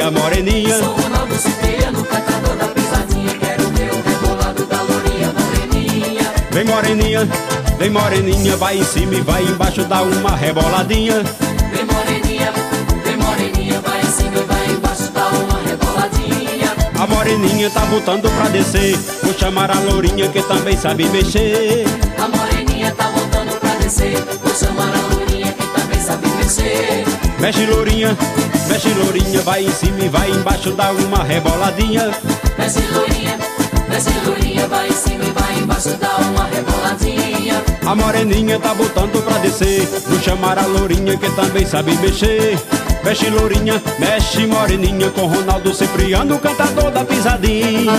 Lourinha moreninha. Sou Ronaldo Cipriano, cantador da pisadinha. Quero ver o rebolado da Lourinha moreninha. Vem moreninha, vai em cima e vai embaixo, dá uma reboladinha. Vem moreninha, vai em cima e vai embaixo, dá uma reboladinha. A moreninha tá botando pra descer, vou chamar a Lourinha que também sabe mexer. A moreninha tá voltando pra descer, vou chamar a Lourinha que também sabe mexer. Mexe Lourinha, vai em cima e vai embaixo, dá uma reboladinha. Mexe Lourinha, vai em cima e vai embaixo, dá uma reboladinha. A moreninha tá botando pra descer, vou chamar a Lourinha que também sabe mexer. Mexe Lourinha, mexe moreninha, com Ronaldo Cipriano, cantador da pisadinha.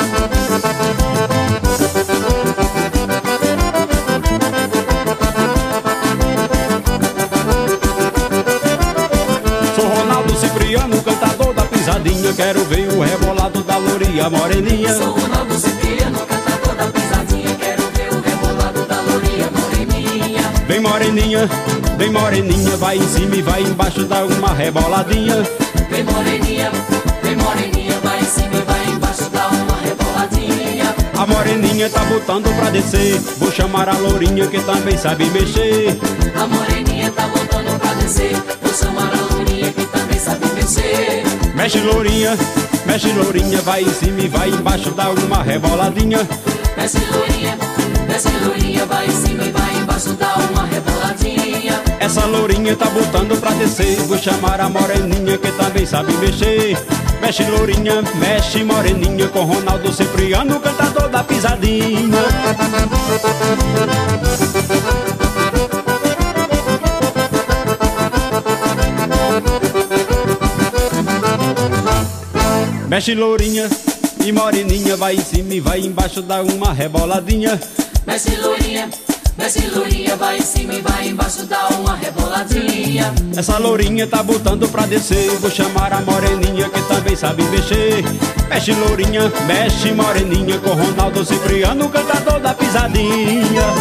Sou Ronaldo Cipriano, cantador da pisadinha. Quero ver o rebolado da Lourinha moreninha. Sou Ronaldo Cipriano, cantador da pisadinha. Quero ver o rebolado da Lourinha moreninha. Vem moreninha, vai em cima e vai embaixo, dá uma reboladinha. Vem moreninha, vai em cima e vai embaixo, dá uma reboladinha. A moreninha tá botando pra descer, vou chamar a Lourinha que também sabe mexer. A moreninha tá voltando pra descer, vou chamar a Lourinha que também sabe mexer. Mexe Lourinha, vai em cima e vai embaixo, dá uma reboladinha. Mexe Lourinha, vai em cima e vai embaixo, dá uma reboladinha. Essa Lourinha tá botando pra descer, vou chamar a moreninha que também sabe mexer. Mexe Lourinha, mexe moreninha, com Ronaldo Cipriano, cantador da pisadinha. Mexe Lourinha e moreninha, vai em cima e vai embaixo, dá uma reboladinha. Mexe Lourinha, vai em cima e vai embaixo, dá uma reboladinha. Essa Lourinha tá botando pra descer, vou chamar a moreninha que também sabe mexer. Mexe Lourinha, mexe moreninha, com Ronaldo Cipriano, cantador da pisadinha.